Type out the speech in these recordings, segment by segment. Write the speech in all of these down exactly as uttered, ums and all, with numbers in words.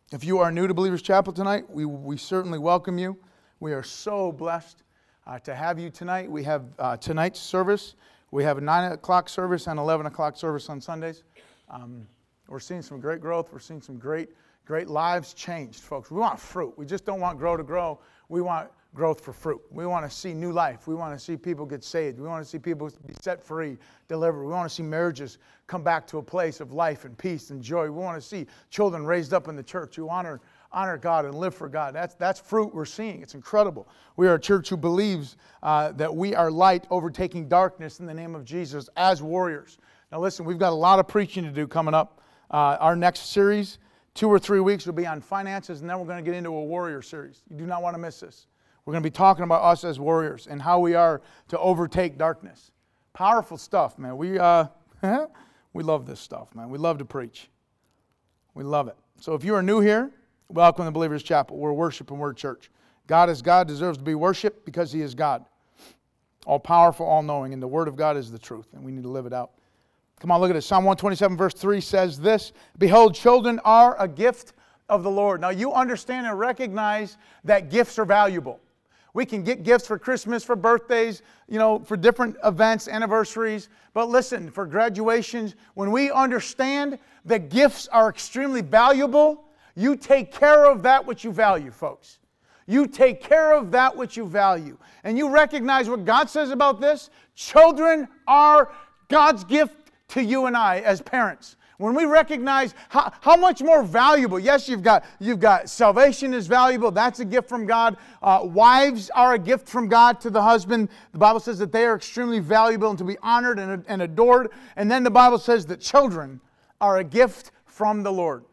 If you are new to Believers Chapel tonight, we, we certainly welcome you. We are so blessed uh, to have you tonight. We have uh, tonight's service. We have a nine o'clock service and eleven o'clock service on Sundays. Um, we're seeing some great growth. We're seeing some great, great lives changed, folks. We want fruit. We just don't want grow to grow. We want growth for fruit. We want to see new life. We want to see people get saved. We want to see people be set free, delivered. We want to see marriages come back to a place of life and peace and joy. We want to see children raised up in the church who honor honor God and live for God. That's that's fruit we're seeing. It's incredible. We are a church who believes uh, that we are light overtaking darkness in the name of Jesus as warriors. Now listen, we've got a lot of preaching to do coming up. Uh, our next series, two or three weeks, will be on finances, and then we're going to get into a warrior series. You do not want to miss this. We're going to be talking about us as warriors and how we are to overtake darkness. Powerful stuff, man. We uh, we love this stuff, man. We love to preach. We love it. So if you are new here, welcome to Believers Chapel. We're a worship and word church. God is God, deserves to be worshiped because He is God. All powerful, all knowing, and the Word of God is the truth, and we need to live it out. Come on, look at it. Psalm one twenty-seven verse three says this, "Behold, children are a gift of the Lord." Now you understand and recognize that gifts are valuable. We can get gifts for Christmas, for birthdays, you know, for different events, anniversaries. But listen, for graduations, when we understand that gifts are extremely valuable, you take care of that which you value, folks. You take care of that which you value. And you recognize what God says about this. Children are God's gift to you and I as parents. When we recognize how, how much more valuable, yes, you've got you've got salvation is valuable. That's a gift from God. Uh, wives are a gift from God to the husband. The Bible says that they are extremely valuable and to be honored and, and adored. And then the Bible says that children are a gift from the Lord.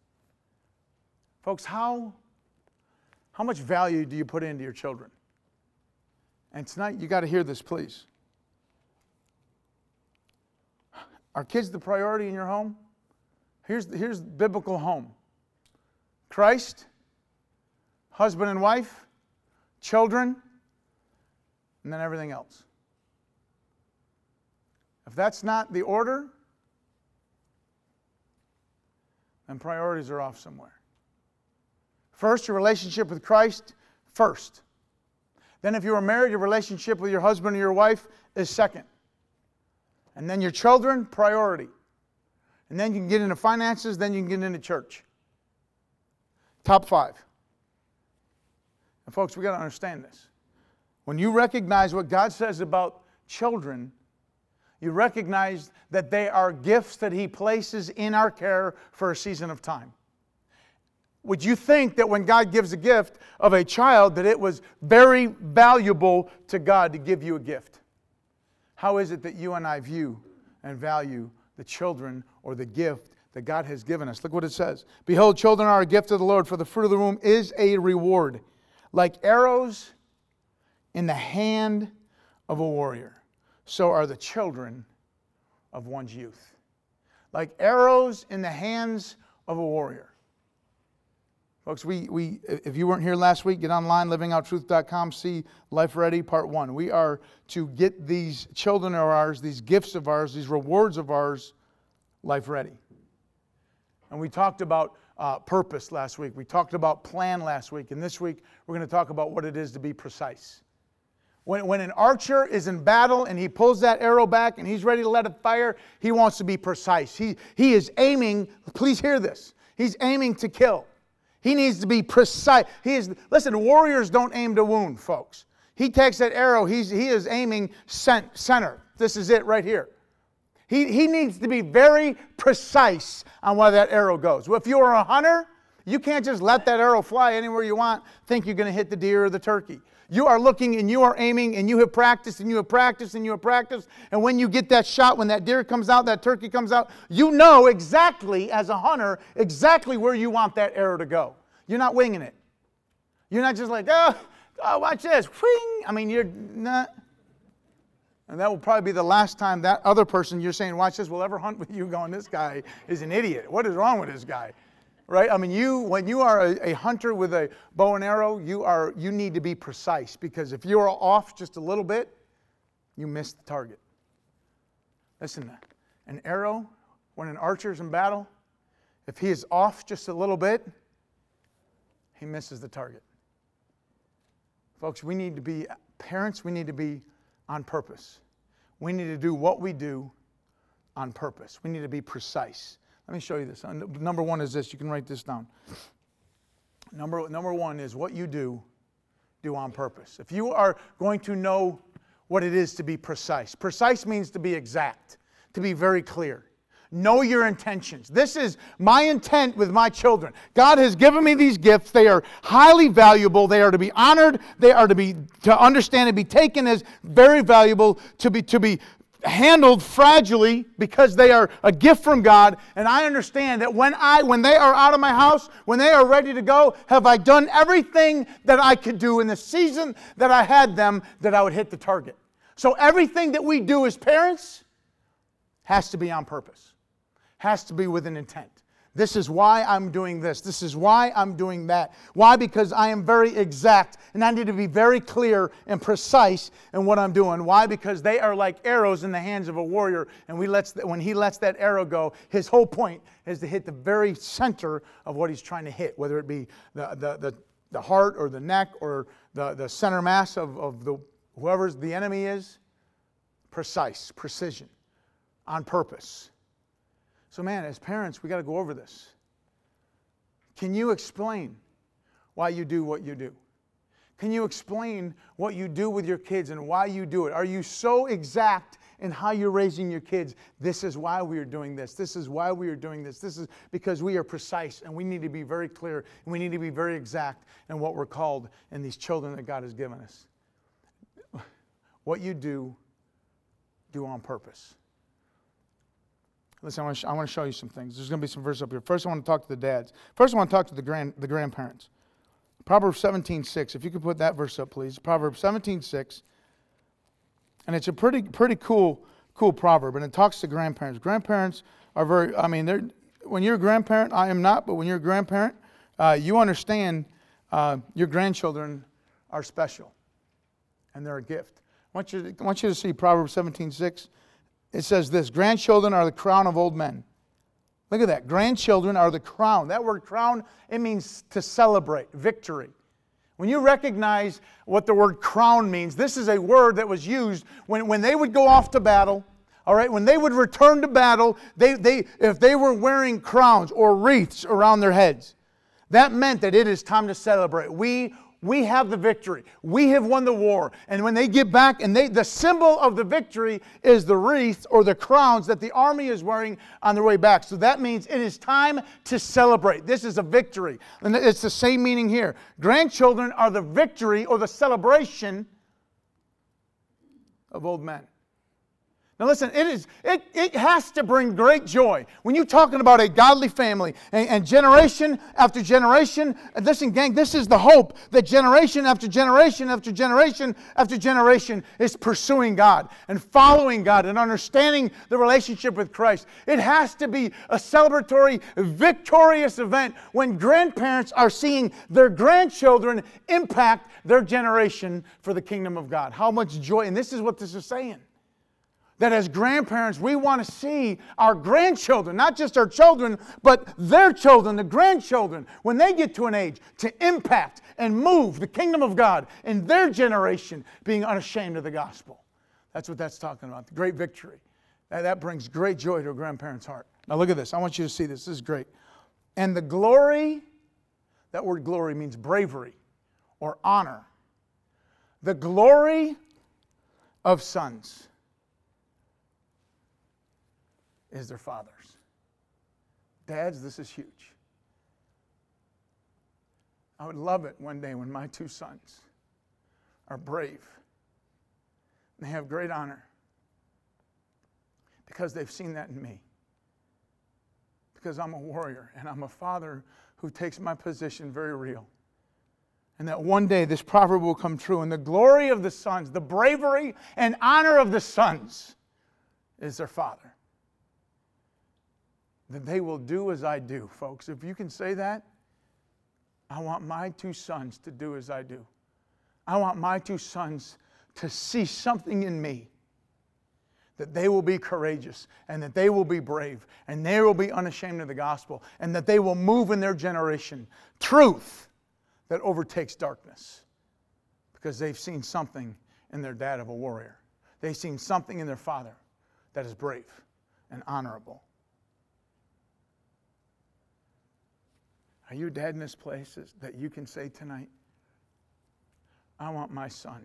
Folks, how, how much value do you put into your children? And tonight, you got to hear this, please. Are kids the priority in your home? Here's, here's biblical home. Christ, husband and wife, children, and then everything else. If that's not the order, then priorities are off somewhere. First, your relationship with Christ, first. Then if you are married, your relationship with your husband or your wife is second. And then your children, priority. And then you can get into finances, then you can get into church. Top five. And folks, we got to understand this. When you recognize what God says about children, you recognize that they are gifts that He places in our care for a season of time. Would you think that when God gives a gift of a child that it was very valuable to God to give you a gift? How is it that you and I view and value the children or the gift that God has given us? Look what it says. "Behold, children are a gift of the Lord, for the fruit of the womb is a reward, like arrows in the hand of a warrior. So are the children of one's youth." Like arrows in the hands of a warrior. Folks, we, we if you weren't here last week, get online, living out truth dot com, see Life Ready Part one. We are to get these children of ours, these gifts of ours, these rewards of ours, life ready. And we talked about uh, purpose last week. We talked about plan last week. And this week, we're going to talk about what it is to be precise. When, when an archer is in battle and he pulls that arrow back and he's ready to let it fire, he wants to be precise. He, he is aiming, please hear this, he's aiming to kill. He needs to be precise. He is, listen, warriors don't aim to wound, folks. He takes that arrow, he's, he is aiming center. This is it right here. He, he needs to be very precise on where that arrow goes. Well, if you are a hunter, you can't just let that arrow fly anywhere you want, think you're going to hit the deer or the turkey. You are looking and you are aiming and you have practiced and you have practiced and you have practiced. And when you get that shot, when that deer comes out, that turkey comes out, you know exactly, as a hunter, exactly where you want that arrow to go. You're not winging it. You're not just like, oh, oh watch this. Whing. I mean, you're not. And that will probably be the last time that other person you're saying, watch this, will ever hunt with you going, this guy is an idiot. What is wrong with this guy? Right? I mean, you when you are a, a hunter with a bow and arrow, you are you need to be precise, because if you are off just a little bit, you miss the target. Listen, an arrow, when an archer is in battle, if he is off just a little bit, he misses the target. Folks, we need to be parents, we need to be on purpose. We need to do what we do on purpose. We need to be precise. Let me show you this. Number one is this. You can write this down. Number, number one is what you do, do on purpose. If you are going to know what it is to be precise. Precise means to be exact, to be very clear. Know your intentions. This is my intent with my children. God has given me these gifts. They are highly valuable. They are to be honored. They are to be to understand and be taken as very valuable, to be to be handled fragilely because they are a gift from God. And I understand that when I when they are out of my house, when they are ready to go, have I done everything that I could do in the season that I had them, that I would hit the target. So everything that we do as parents has to be on purpose. Has to be with an intent. This is why I'm doing this. This is why I'm doing that. Why? Because I am very exact and I need to be very clear and precise in what I'm doing. Why? Because they are like arrows in the hands of a warrior, and we lets when he lets that arrow go, his whole point is to hit the very center of what he's trying to hit, whether it be the the the, the heart or the neck or the, the center mass of, of the whoever the enemy is. Precise, precision, on purpose. So man, as parents, we got to go over this. Can you explain why you do what you do? Can you explain what you do with your kids and why you do it? Are you so exact in how you're raising your kids? This is why we are doing this. This is why we are doing this. This is because we are precise and we need to be very clear and we need to be very exact in what we're called in these children that God has given us. What you do, do on purpose. Listen, I want, to sh- I want to show you some things. There's going to be some verses up here. First, I want to talk to the dads. First, I want to talk to the grand the grandparents. Proverbs seventeen six. If you could put that verse up, please. Proverbs seventeen six. And it's a pretty pretty cool cool proverb, and it talks to grandparents. Grandparents are very. I mean, they're when you're a grandparent, I am not, but when you're a grandparent, uh, you understand uh, your grandchildren are special, and they're a gift. I want you to, I want you to see Proverbs seventeen six. It says this, grandchildren are the crown of old men. Look at that. Grandchildren are the crown. That word crown, it means to celebrate, victory. When you recognize what the word crown means, this is a word that was used when, when they would go off to battle. All right, when they would return to battle, they, they, if they were wearing crowns or wreaths around their heads, that meant that it is time to celebrate. We We have the victory. We have won the war. And when they get back, and they, the symbol of the victory is the wreath or the crowns that the army is wearing on their way back. So that means it is time to celebrate. This is a victory. And it's the same meaning here. Grandchildren are the victory or the celebration of old men. Now listen, it is it, it has to bring great joy. When you're talking about a godly family and, and generation after generation, and listen gang, this is the hope that generation after generation after generation after generation is pursuing God and following God and understanding the relationship with Christ. It has to be a celebratory, victorious event when grandparents are seeing their grandchildren impact their generation for the kingdom of God. How much joy, and this is what this is saying. That as grandparents, we want to see our grandchildren, not just our children, but their children, the grandchildren, when they get to an age to impact and move the kingdom of God in their generation, being unashamed of the gospel. That's what that's talking about, the great victory. That, that brings great joy to a grandparent's heart. Now look at this. I want you to see this. This is great. And the glory, that word glory means bravery or honor. The glory of sons is their fathers. Dads, this is huge. I would love it one day when my two sons are brave. And they have great honor because they've seen that in me. Because I'm a warrior and I'm a father who takes my position very real. And that one day this proverb will come true. And the glory of the sons, the bravery and honor of the sons is their father. That they will do as I do, folks. If you can say that, I want my two sons to do as I do. I want my two sons to see something in me. That they will be courageous and that they will be brave and they will be unashamed of the gospel and that they will move in their generation. Truth. that overtakes darkness because they've seen something in their dad of a warrior. They've seen something in their father that is brave and honorable. Are you a dad in this place that you can say tonight, I want my son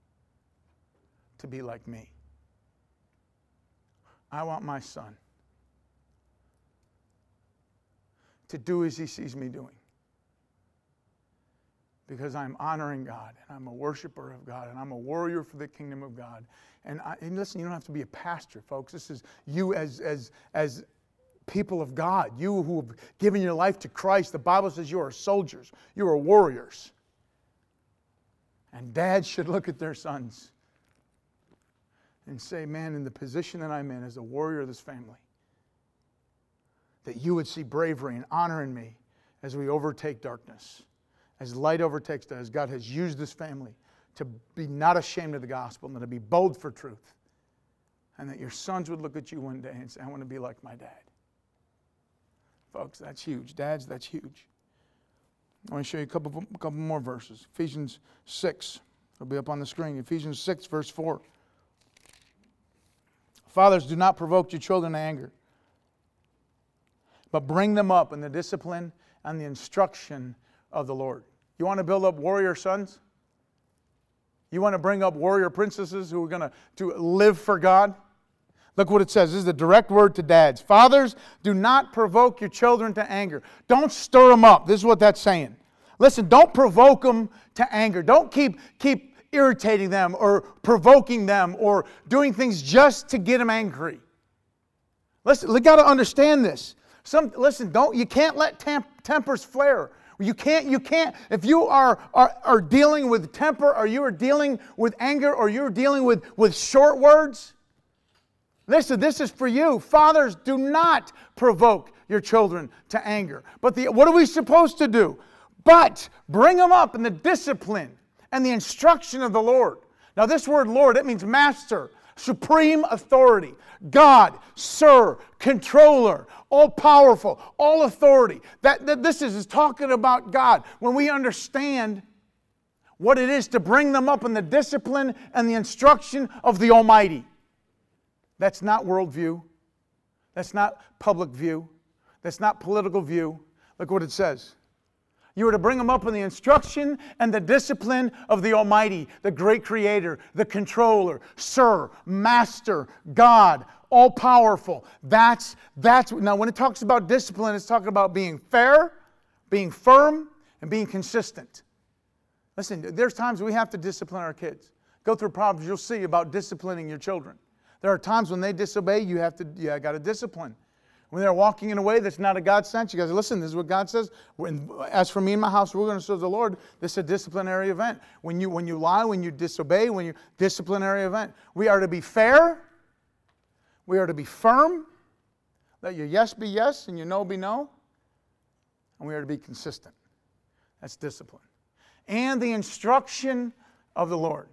to be like me. I want my son to do as he sees me doing. Because I'm honoring God, and I'm a worshiper of God, and I'm a warrior for the kingdom of God. And, I, and listen, you don't have to be a pastor, folks. This is you as, as, as people of God. You who have given your life to Christ. The Bible says you are soldiers. You are warriors. And dads should look at their sons and say, man, in the position that I'm in as a warrior of this family, that you would see bravery and honor in me as we overtake darkness. As light overtakes us, as God has used this family to be not ashamed of the gospel, and to be bold for truth. And that your sons would look at you one day and say, I want to be like my dad. Folks, that's huge. Dads, that's huge. I want to show you a couple, a couple more verses. Ephesians six. It'll be up on the screen. Ephesians six, verse four. Fathers, do not provoke your children to anger, but bring them up in the discipline and the instruction of the Lord. You want to build up warrior sons? You want to bring up warrior princesses who are going to, to live for God? Look what it says. This is the direct word to dads. Fathers, do not provoke your children to anger. Don't stir them up. This is what that's saying. Listen, don't provoke them to anger. Don't keep, keep irritating them or provoking them or doing things just to get them angry. Listen, you got to understand this. Some, listen, don't you can't let temp, tempers flare. You can't, you can't, if you are, are, are dealing with temper, or you are dealing with anger, or you're dealing with, with short words, listen, this is for you. Fathers, do not provoke your children to anger. But the, what are we supposed to do? But bring them up in the discipline and the instruction of the Lord. Now this word Lord, it means master, supreme authority, God, sir, controller, all-powerful, all authority. That, that this is, is talking about God. When we understand what it is to bring them up in the discipline and the instruction of the Almighty. That's not worldview. That's not public view. That's not political view. Look what it says. You are to bring them up in the instruction and the discipline of the Almighty, the great Creator, the controller, Sir, Master, God, all-powerful. That's, that's, now when it talks about discipline, it's talking about being fair, being firm, and being consistent. Listen, there's times we have to discipline our kids. Go through Proverbs, you'll see about disciplining your children. There are times when they disobey, you have to, yeah, got to discipline. When they're walking in a way that's not a God sense, you guys, listen, this is what God says. When, as for me and my house, we're going to serve the Lord. This is a disciplinary event. When you, when you lie, when you disobey, when you disciplinary event. We are to be fair. We are to be firm. Let your yes be yes and your no be no. And we are to be consistent. That's discipline. And the instruction of the Lord.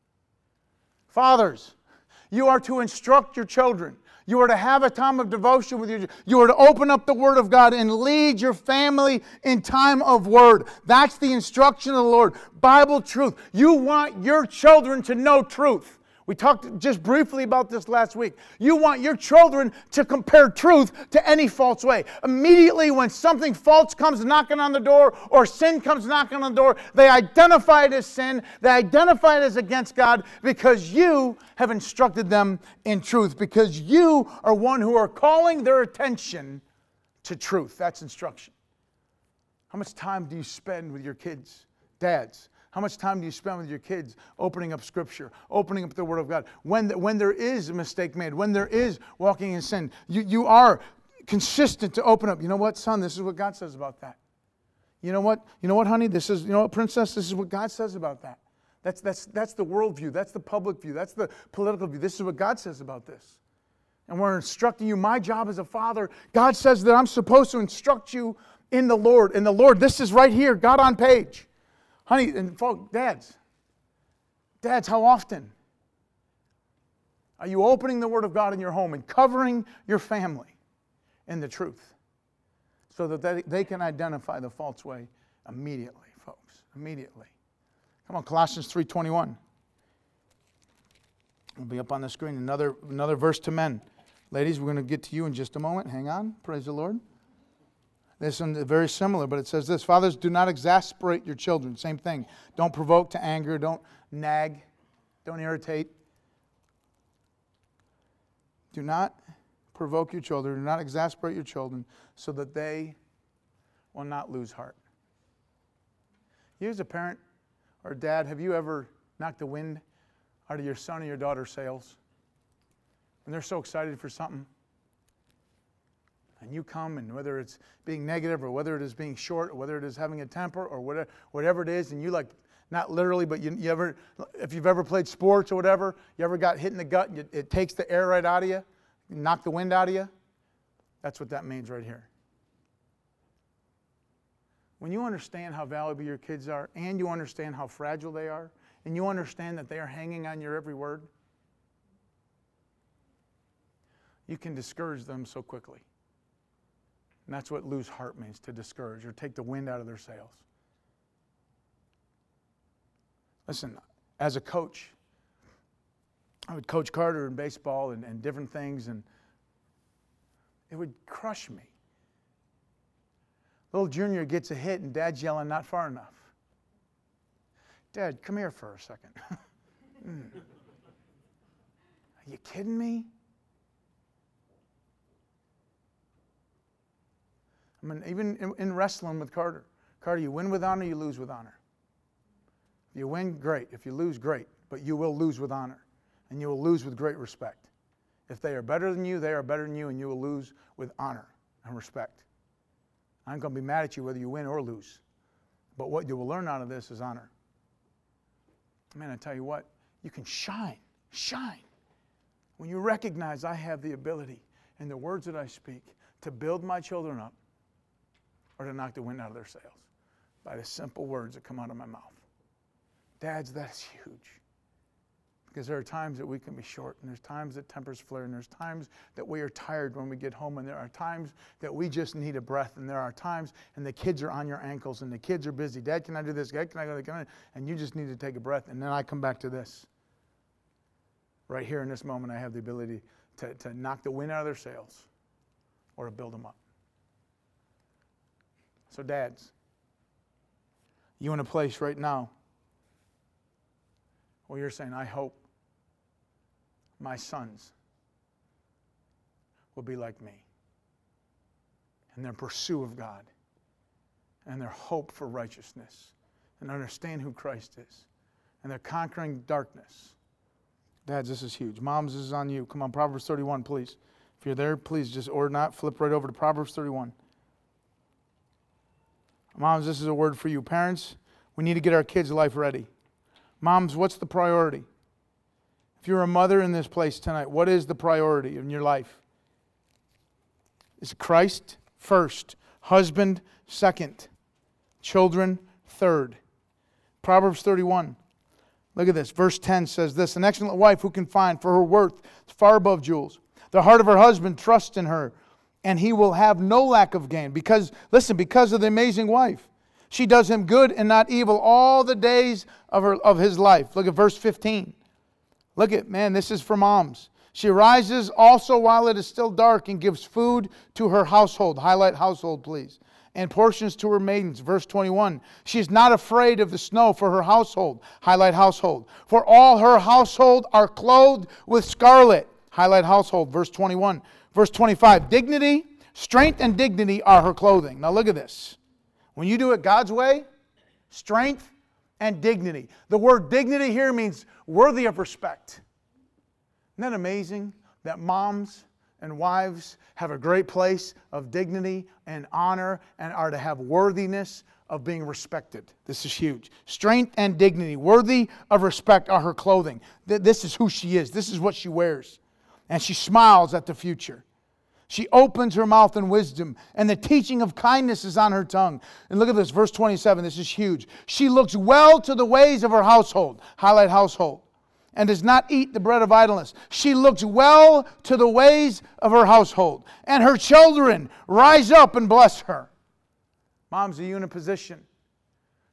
Fathers, you are to instruct your children. You are to have a time of devotion with your. You are to open up the Word of God and lead your family in time of Word. That's the instruction of the Lord. Bible truth. You want your children to know truth. We talked just briefly about this last week. You want your children to compare truth to any false way. Immediately when something false comes knocking on the door or sin comes knocking on the door, they identify it as sin. They identify it as against God because you have instructed them in truth. Because you are one who are calling their attention to truth. That's instruction. How much time do you spend with your kids? Dads. How much time do you spend with your kids opening up Scripture, opening up the Word of God? When, the, when there is a mistake made, when there is walking in sin, you, you are consistent to open up. You know what, son? This is what God says about that. You know what? You know what, honey? This is, you know what, princess? This is what God says about that. That's, that's, that's the world view. That's the public view. That's the political view. This is what God says about this. And we're instructing you. My job as a father, God says that I'm supposed to instruct you in the Lord. In the Lord, this is right here, God on page. Honey, and folks, dads, dads, how often are you opening the Word of God in your home and covering your family in the truth so that they, they can identify the false way immediately? folks, immediately. Come on, Colossians three twenty-one. It'll be up on the screen. Another, another verse to men. Ladies, we're going to get to you in just a moment. Hang on. Praise the Lord. This one is very similar, but it says this. Fathers, do not exasperate your children. Same thing. Don't provoke to anger. Don't nag. Don't irritate. Do not provoke your children. Do not exasperate your children so that they will not lose heart. You as a parent or dad, have you ever knocked the wind out of your son or your daughter's sails? When they're so excited for something, and you come, and whether it's being negative or whether it is being short or whether it is having a temper or whatever, whatever it is, and you like, not literally, but you, you ever, if you've ever played sports or whatever, you ever got hit in the gut and it, it takes the air right out of you, knock the wind out of you? That's what that means right here. When you understand how valuable your kids are, and you understand how fragile they are, and you understand that they are hanging on your every word, you can discourage them so quickly. And that's what lose heart means, to discourage or take the wind out of their sails. Listen, as a coach, I would coach Carter in baseball and, and different things, and it would crush me. Little Junior gets a hit, and Dad's yelling, not far enough. Dad, come here for a second. mm. Are you kidding me? I mean, even in, in wrestling with Carter. Carter, you win with honor, you lose with honor. If you win, great. If you lose, great. But you will lose with honor. And you will lose with great respect. If they are better than you, they are better than you, and you will lose with honor and respect. I'm going to be mad at you whether you win or lose. But what you will learn out of this is honor. Man, I tell you what, you can shine, shine. When you recognize I have the ability in the words that I speak to build my children up or to knock the wind out of their sails by the simple words that come out of my mouth. Dads, that's huge. Because there are times that we can be short, and there's times that tempers flare, and there's times that we are tired when we get home, and there are times that we just need a breath, and there are times, and the kids are on your ankles, and the kids are busy. Dad, can I do this? Dad, can I go? Can I? And you just need to take a breath, and then I come back to this. Right here in this moment, I have the ability to, to knock the wind out of their sails or to build them up. So dads, you in a place right now where you're saying, I hope my sons will be like me in their pursuit of God and their hope for righteousness and understand who Christ is and their conquering darkness. Dads, this is huge. Moms, this is on you. Come on, Proverbs thirty-one, please. If you're there, please just, or not, flip right over to Proverbs thirty-one. Moms, this is a word for you. Parents, we need to get our kids' life ready. Moms, what's the priority? If you're a mother in this place tonight, what is the priority in your life? Is it Christ first, husband second, children third? Proverbs thirty-one. Look at this. Verse ten says this, an excellent wife who can find, for her worth is far above jewels. The heart of her husband trusts in her, and he will have no lack of gain. Because, listen, because of the amazing wife. She does him good and not evil all the days of her of his life. Look at verse fifteen. Look at, man, this is for moms. She rises also while it is still dark and gives food to her household. Highlight household, please. And portions to her maidens. Verse twenty-one. She is not afraid of the snow for her household. Highlight household. For all her household are clothed with scarlet. Highlight household. Verse twenty-one. Verse twenty-five. Dignity, strength, and dignity are her clothing. Now look at this. When you do it God's way, strength and dignity. The word dignity here means worthy of respect. Isn't that amazing that moms and wives have a great place of dignity and honor and are to have worthiness of being respected? This is huge. Strength and dignity, worthy of respect, are her clothing. This is who she is. This is what she wears. And she smiles at the future. She opens her mouth in wisdom, and the teaching of kindness is on her tongue. And look at this, verse twenty-seven. This is huge. She looks well to the ways of her household. Highlight household. And does not eat the bread of idleness. She looks well to the ways of her household. And her children rise up and bless her. Moms, are you in a position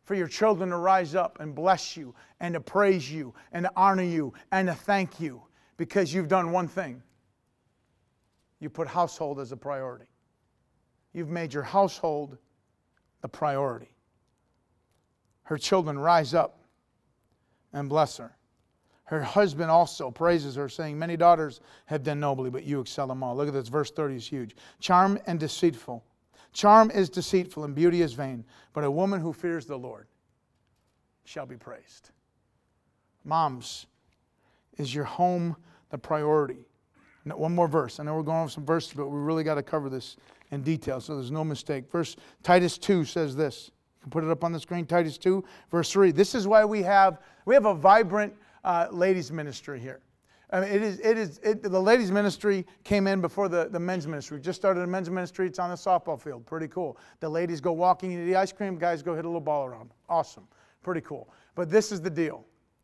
for your children to rise up and bless you and to praise you and to honor you and to thank you because you've done one thing. You put household as a priority. You've made your household the priority. Her children rise up and bless her. Her husband also praises her, saying, many daughters have done nobly, but you excel them all. Look at this, verse thirty is huge. Charm and deceitful. Charm is deceitful and beauty is vain, but a woman who fears the Lord shall be praised. Moms, is your home the priority? Now, one more verse. I know we're going over some verses, but we really got to cover this in detail so there's no mistake. Verse Titus two says this. You can put it up on the screen. Titus two, verse three. This is why we have we have a vibrant uh, ladies ministry here. I mean, it is it is it, the ladies ministry came in before the, the men's ministry. We just started a men's ministry. It's on the softball field. Pretty cool. The ladies go walking into the ice cream. Guys go hit a little ball around. Awesome. Pretty cool. But this is the deal.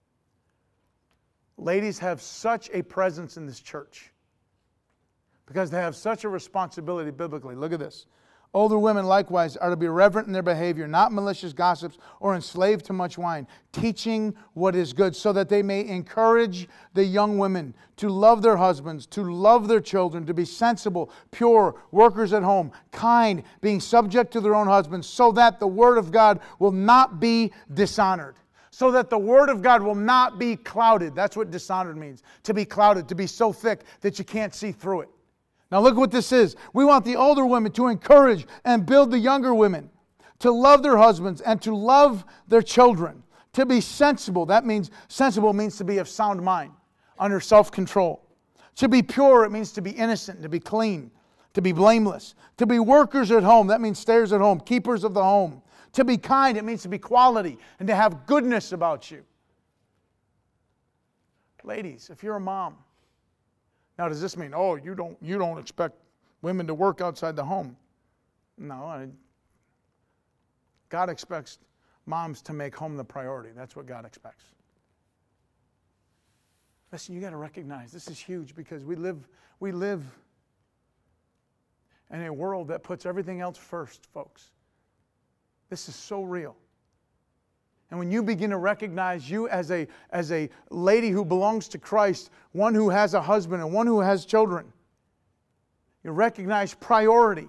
Ladies have such a presence in this church because they have such a responsibility biblically. Look at this. Older women likewise are to be reverent in their behavior, not malicious gossips or enslaved to much wine, teaching what is good, so that they may encourage the young women to love their husbands, to love their children, to be sensible, pure, workers at home, kind, being subject to their own husbands, so that the word of God will not be dishonored. So that the word of God will not be clouded. That's what dishonored means. To be clouded, to be so thick that you can't see through it. Now look what this is. We want the older women to encourage and build the younger women to love their husbands and to love their children, to be sensible. That means, sensible means to be of sound mind, under self-control. To be pure, it means to be innocent, to be clean, to be blameless. To be workers at home, that means stayers at home, keepers of the home. To be kind, it means to be quality and to have goodness about you. Ladies, if you're a mom, now, does this mean, oh, you don't you don't expect women to work outside the home? No. I, God expects moms to make home the priority. That's what God expects. Listen, you got to recognize this is huge because we live we live in a world that puts everything else first, folks. This is so real. And when you begin to recognize you as a, as a lady who belongs to Christ, one who has a husband and one who has children, you recognize priority.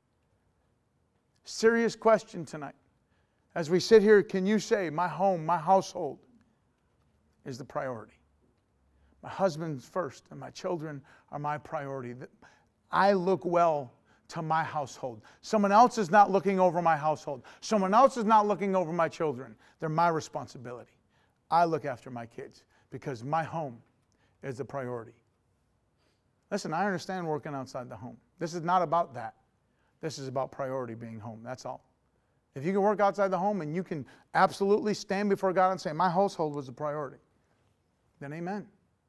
Serious question tonight. As we sit here, can you say, my home, my household is the priority? My husband's first and my children are my priority. I look well to my household. Someone else is not looking over my household. Someone else is not looking over my children. They're my responsibility. I look after my kids because my home is the priority. Listen, I understand working outside the home. This is not about that. This is about priority being home. That's all. If you can work outside the home and you can absolutely stand before God and say, my household was the priority, then amen.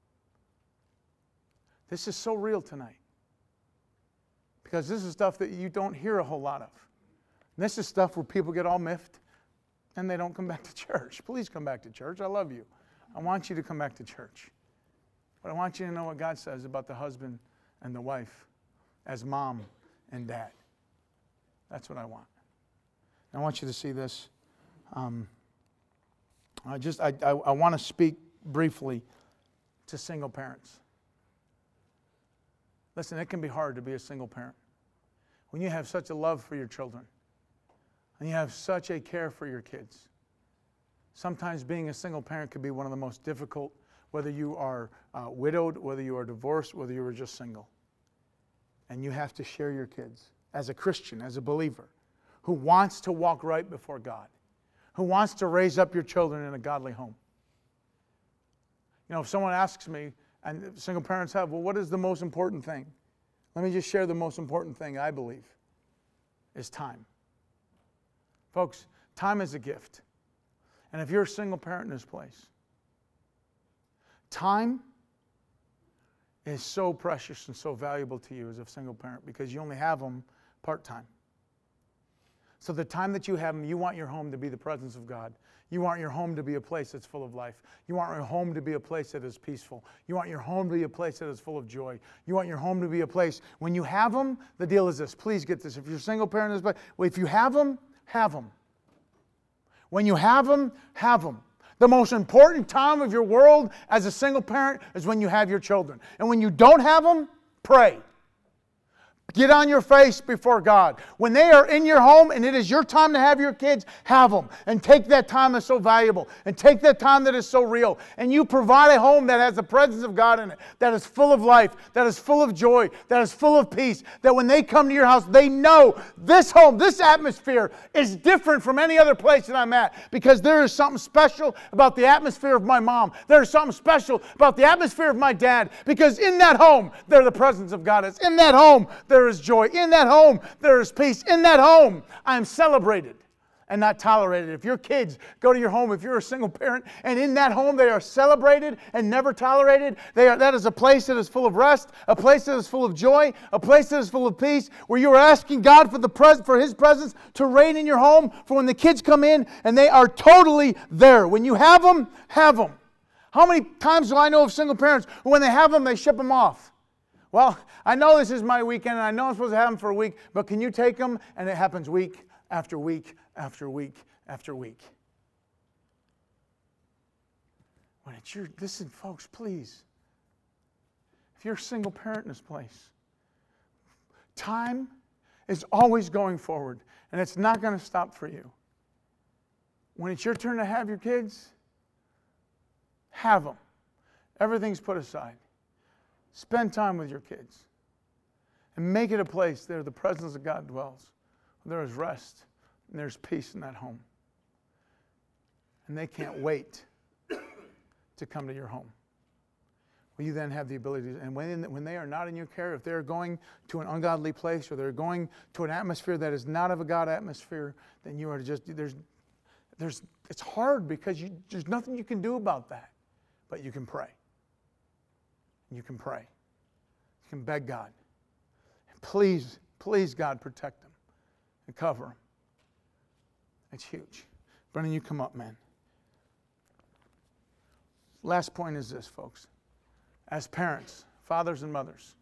This is so real tonight. Because this is stuff that you don't hear a whole lot of. And this is stuff where people get all miffed and they don't come back to church. Please come back to church. I love you. I want you to come back to church. But I want you to know what God says about the husband and the wife as mom and dad. That's what I want. And I want you to see this. Um, I just I, I, I want to speak briefly to single parents. Listen, it can be hard to be a single parent. When you have such a love for your children, and you have such a care for your kids, sometimes being a single parent can be one of the most difficult, whether you are uh, widowed, whether you are divorced, whether you are just single. And you have to share your kids as a Christian, as a believer, who wants to walk right before God, who wants to raise up your children in a godly home. You know, if someone asks me, and single parents have, well, what is the most important thing? Let me just share the most important thing I believe is time. Folks, time is a gift. And if you're a single parent in this place, time is so precious and so valuable to you as a single parent because you only have them part-time. So the time that you have them, you want your home to be the presence of God. You want your home to be a place that's full of life. You want your home to be a place that is peaceful. You want your home to be a place that is full of joy. You want your home to be a place, when you have them, the deal is this. Please get this. If you're a single parent in this place, well, if you have them, have them. When you have them, have them. The most important time of your world as a single parent is when you have your children. And when you don't have them, pray. Get on your face before God. When they are in your home and it is your time to have your kids, have them. And take that time that's so valuable. And take that time that is so real. And you provide a home that has the presence of God in it. That is full of life. That is full of joy. That is full of peace. That when they come to your house, they know this home, this atmosphere is different from any other place that I'm at. Because there is something special about the atmosphere of my mom. There is something special about the atmosphere of my dad. Because in that home, there the presence of God is. In that home, there There is joy. In that home, there is peace. In that home, I am celebrated and not tolerated. If your kids go to your home, if you're a single parent, and in that home they are celebrated and never tolerated, they are, that is a place that is full of rest, a place that is full of joy, a place that is full of peace, where you are asking God for the pres- for His presence to reign in your home, for when the kids come in and they are totally there. When you have them, have them. How many times do I know of single parents who when they have them, they ship them off? Well, I know this is my weekend, and I know I'm supposed to have them for a week, but can you take them? And it happens week after week after week after week. When it's your, listen, folks, please. If you're a single parent in this place, time is always going forward, and it's not going to stop for you. When it's your turn to have your kids, have them. Everything's put aside. Spend time with your kids. And make it a place there the presence of God dwells. There is rest and there's peace in that home. And they can't wait to come to your home. Well, you then have the ability to, and when, when they are not in your care, if they're going to an ungodly place or they're going to an atmosphere that is not of a God atmosphere, then you are just, there's, there's, it's hard because you, there's nothing you can do about that. But you can pray. You can pray. You can beg God. And please, please, God, protect them and cover them. It's huge. Brennan, you come up, man. Last point is this, folks. As parents, fathers and mothers,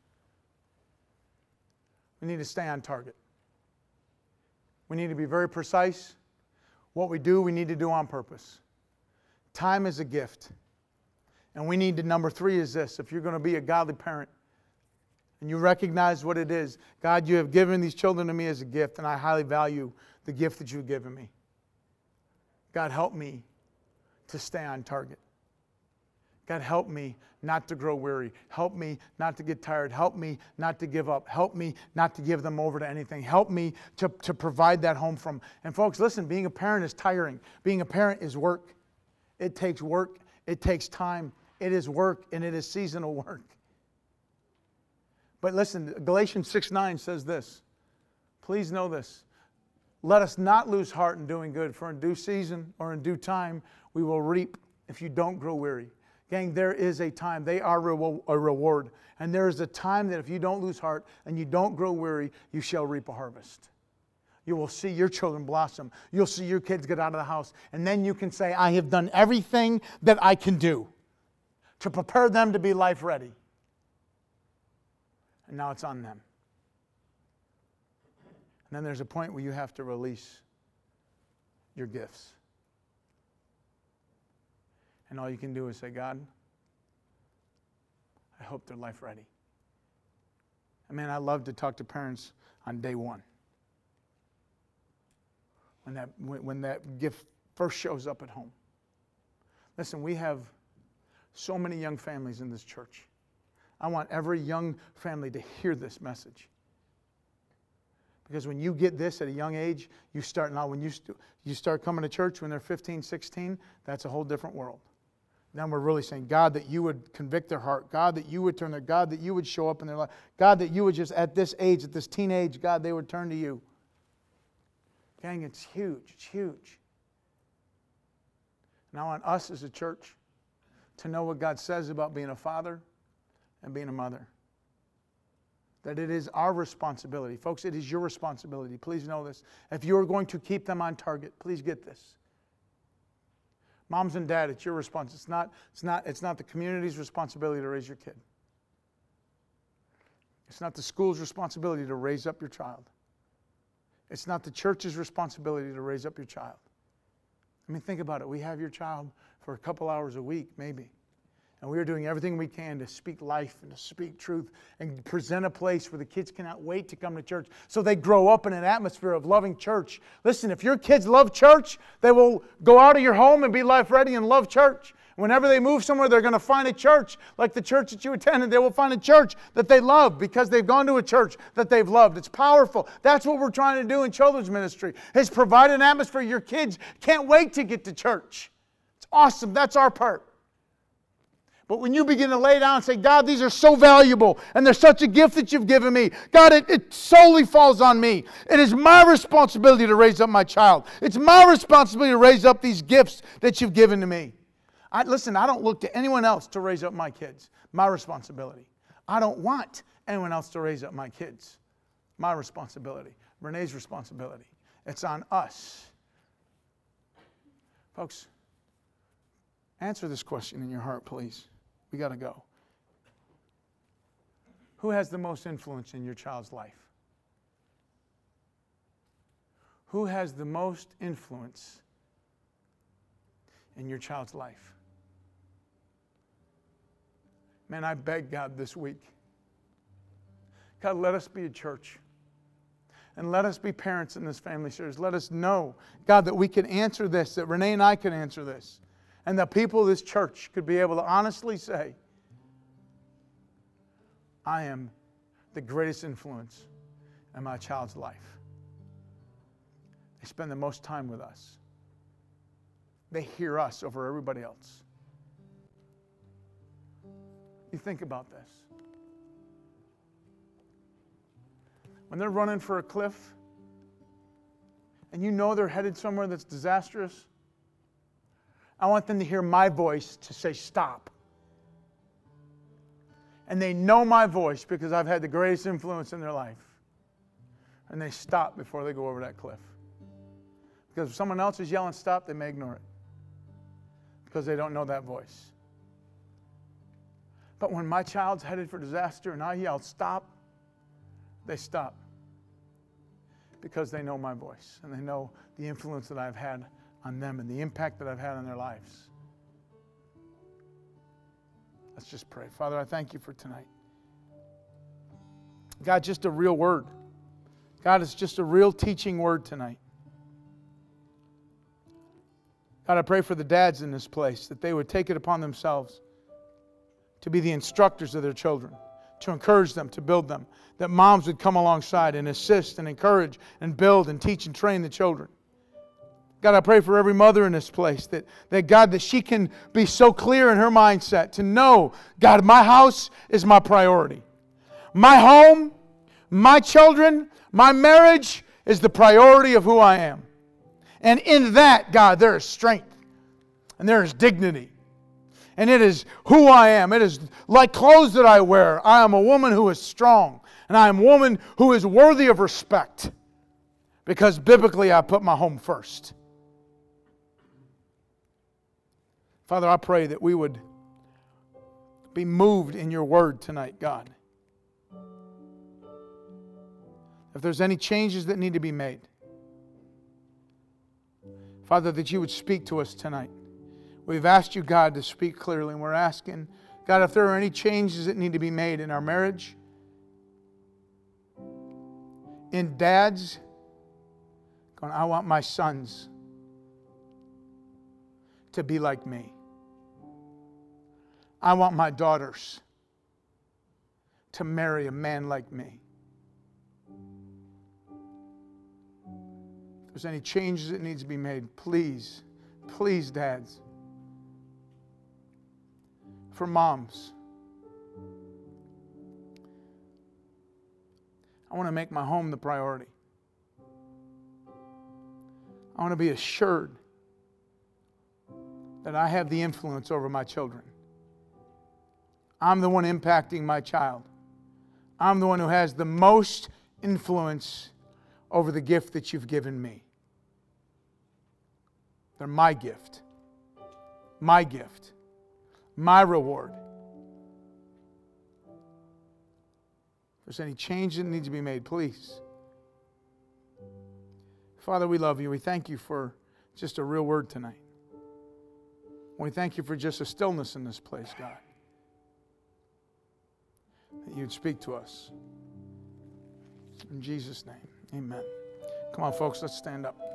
we need to stay on target. We need to be very precise. What we do, we need to do on purpose. Time is a gift. And we need to, number three is this. If you're going to be a godly parent and you recognize what it is, God, you have given these children to me as a gift, and I highly value the gift that you've given me. God, help me to stay on target. God, help me not to grow weary. Help me not to get tired. Help me not to give up. Help me not to give them over to anything. Help me to, to provide that home from. And folks, listen, being a parent is tiring. Being a parent is work. It takes work. It takes time. It is work, and it is seasonal work. But listen, Galatians six nine says this. Please know this. Let us not lose heart in doing good, for in due season or in due time we will reap if you don't grow weary. Gang, there is a time. They are a reward. And there is a time that if you don't lose heart and you don't grow weary, you shall reap a harvest. You will see your children blossom. You'll see your kids get out of the house. And then you can say, I have done everything that I can do to prepare them to be life ready. And now it's on them. And then there's a point where you have to release your gifts. And all you can do is say, God, I hope they're life ready. And man, I love to talk to parents on day one. When that, when that gift first shows up at home. Listen, we have so many young families in this church. I want every young family to hear this message. Because when you get this at a young age, you start now, when you, st- you start coming to church when they're fifteen, sixteen, that's a whole different world. Then we're really saying, God, that you would convict their heart. God, that you would turn their, God, that you would show up in their life. God, that you would just, at this age, at this teenage, God, they would turn to you. Gang, it's huge. It's huge. And I want us as a church to know what God says about being a father and being a mother. That it is our responsibility. Folks, it is your responsibility. Please know this. If you are going to keep them on target, please get this. Moms and dad, it's your response. It's not, it's not, it's not the community's responsibility to raise your kid. It's not the school's responsibility to raise up your child. It's not the church's responsibility to raise up your child. I mean, think about it. We have your child for a couple hours a week, maybe. And we are doing everything we can to speak life and to speak truth and present a place where the kids cannot wait to come to church so they grow up in an atmosphere of loving church. Listen, if your kids love church, they will go out of your home and be life ready and love church. Whenever they move somewhere, they're going to find a church like the church that you attended. They will find a church that they love because they've gone to a church that they've loved. It's powerful. That's what we're trying to do in children's ministry, is provide an atmosphere your kids can't wait to get to church. It's awesome. That's our part. But when you begin to lay down and say, God, these are so valuable and they're such a gift that you've given me. God, it, it solely falls on me. It is my responsibility to raise up my child. It's my responsibility to raise up these gifts that you've given to me. I, listen, I don't look to anyone else to raise up my kids. My responsibility. I don't want anyone else to raise up my kids. My responsibility. Renee's responsibility. It's on us. Folks, answer this question in your heart, please. We got to go. Who has the most influence in your child's life? Who has the most influence in your child's life? Man, I beg God this week, God, let us be a church. And let us be parents in this family series. Let us know, God, that we can answer this, that Renee and I can answer this. And the people of this church could be able to honestly say, I am the greatest influence in my child's life. They spend the most time with us. They hear us over everybody else. You think about this. When they're running for a cliff, and you know they're headed somewhere that's disastrous, I want them to hear my voice to say stop. And they know my voice because I've had the greatest influence in their life. And they stop before they go over that cliff. Because if someone else is yelling stop, they may ignore it. Because they don't know that voice. But when my child's headed for disaster and I yell stop, they stop. Because they know my voice. And they know the influence that I've had on them and the impact that I've had on their lives. Let's just pray. Father, I thank you for tonight. God, just a real word. God, it's just a real teaching word tonight. God, I pray for the dads in this place that they would take it upon themselves to be the instructors of their children, to encourage them, to build them, that moms would come alongside and assist and encourage and build and teach and train the children. God, I pray for every mother in this place that, that, God, that she can be so clear in her mindset to know, God, my house is my priority. My home, my children, my marriage is the priority of who I am. And in that, God, there is strength and there is dignity. And it is who I am. It is like clothes that I wear. I am a woman who is strong. And I am a woman who is worthy of respect. Because biblically, I put my home first. Father, I pray that we would be moved in your word tonight, God. If there's any changes that need to be made, Father, that you would speak to us tonight. We've asked you, God, to speak clearly, and we're asking, God, if there are any changes that need to be made in our marriage, in dads, going, I want my sons to be like me. I want my daughters to marry a man like me. If there's any changes that needs to be made, please, please, dads. For moms, I want to make my home the priority. I want to be assured that I have the influence over my children. I'm the one impacting my child. I'm the one who has the most influence over the gift that you've given me. They're my gift. My gift. My reward. If there's any change that needs to be made, please. Father, we love you. We thank you for just a real word tonight. We thank you for just a stillness in this place, God. That you'd speak to us. In Jesus' name, amen. Come on, folks, let's stand up.